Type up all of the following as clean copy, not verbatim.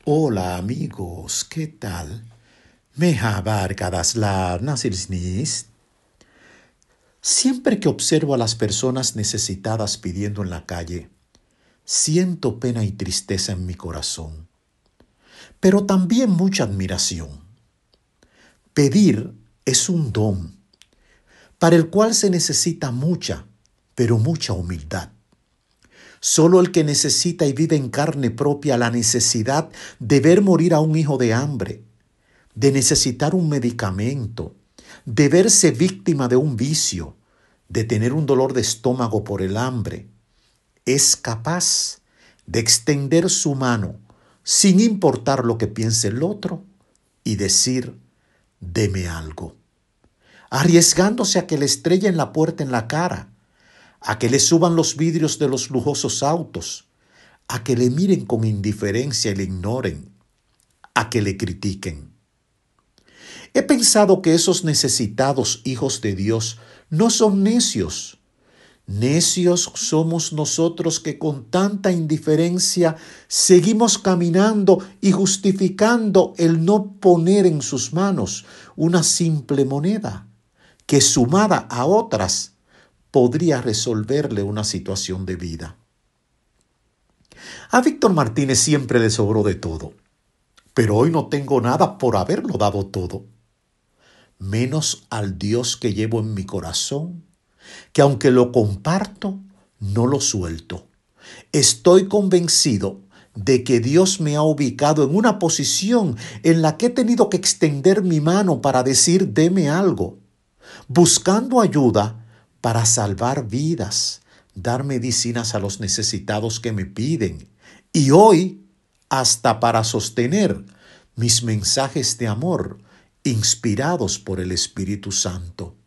Hola amigos, ¿qué tal? Merhaba arkadaşlar, nasılsınız? Siempre que observo a las personas necesitadas pidiendo en la calle, siento pena y tristeza en mi corazón, pero también mucha admiración. Pedir es un don, para el cual se necesita mucha, pero mucha humildad. Solo el que necesita y vive en carne propia la necesidad de ver morir a un hijo de hambre, de necesitar un medicamento, de verse víctima de un vicio, de tener un dolor de estómago por el hambre, es capaz de extender su mano sin importar lo que piense el otro y decir, deme algo, arriesgándose a que le estrellen la puerta en la cara, a que le suban los vidrios de los lujosos autos, a que le miren con indiferencia y le ignoren, a que le critiquen. He pensado que esos necesitados hijos de Dios no son necios. Necios somos nosotros que con tanta indiferencia seguimos caminando y justificando el no poner en sus manos una simple moneda que sumada a otras podría resolverle una situación de vida. A Víctor Martínez siempre le sobró de todo, pero hoy no tengo nada por haberlo dado todo, menos al Dios que llevo en mi corazón, que aunque lo comparto, no lo suelto. Estoy convencido de que Dios me ha ubicado en una posición en la que he tenido que extender mi mano para decir, deme algo, buscando ayuda para salvar vidas, dar medicinas a los necesitados que me piden y hoy hasta para sostener mis mensajes de amor inspirados por el Espíritu Santo.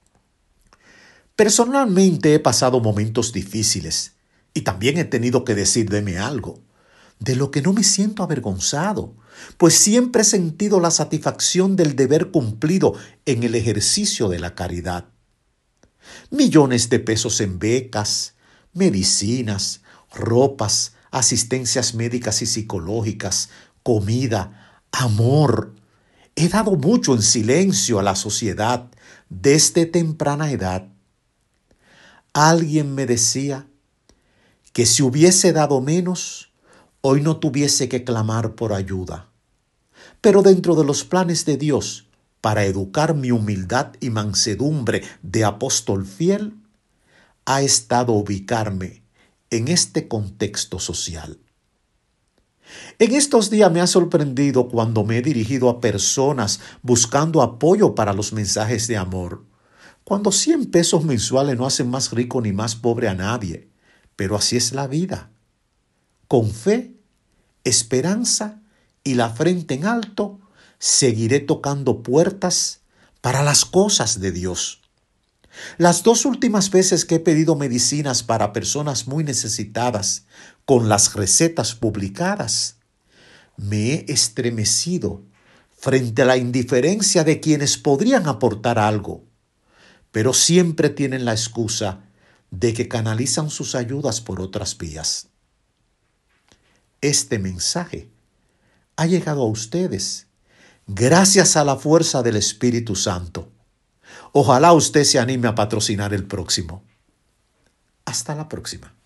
Personalmente he pasado momentos difíciles y también he tenido que decir deme algo, de lo que no me siento avergonzado, pues siempre he sentido la satisfacción del deber cumplido en el ejercicio de la caridad. Millones de pesos en becas, medicinas, ropas, asistencias médicas y psicológicas, comida, amor. He dado mucho en silencio a la sociedad desde temprana edad. Alguien me decía que si hubiese dado menos, hoy no tuviese que clamar por ayuda. Pero dentro de los planes de Dios, para educar mi humildad y mansedumbre de apóstol fiel, ha estado ubicarme en este contexto social. En estos días me ha sorprendido cuando me he dirigido a personas buscando apoyo para los mensajes de amor, cuando 100 pesos mensuales no hacen más rico ni más pobre a nadie, pero así es la vida. Con fe, esperanza y la frente en alto, seguiré tocando puertas para las cosas de Dios. Las 2 últimas veces que he pedido medicinas para personas muy necesitadas con las recetas publicadas, me he estremecido frente a la indiferencia de quienes podrían aportar algo, pero siempre tienen la excusa de que canalizan sus ayudas por otras vías. Este mensaje ha llegado a ustedes gracias a la fuerza del Espíritu Santo. Ojalá usted se anime a patrocinar el próximo. Hasta la próxima.